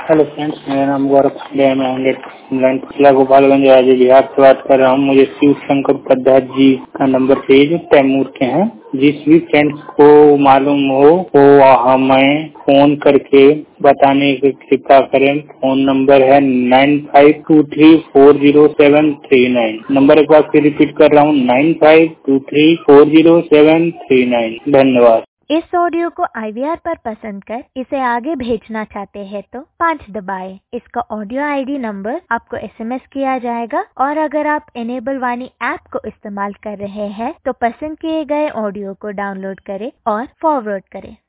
Hello friends, मेरा नाम गौरव पांडे है। मैं जिला गोपालगंज राज्य बिहार से बात कर रहा हूँ। मुझे शिव शंकर उपाध्याय जी का नंबर चाहिए जो तैमूर के हैं। जिस भी फ्रेंड्स को मालूम हो वो हमें फोन करके बताने की कृपा करें। फोन नंबर है 9523407939। नंबर एक बार फिर रिपीट कर रहा हूँ, 9523407939। धन्यवाद। इस ऑडियो को IVR पर पसंद कर इसे आगे भेजना चाहते हैं तो 5 दबाएं। इसका ऑडियो ID नंबर आपको SMS किया जाएगा और अगर आप इनेबल वाणी ऐप को इस्तेमाल कर रहे हैं तो पसंद किए गए ऑडियो को डाउनलोड करें और फॉरवर्ड करें।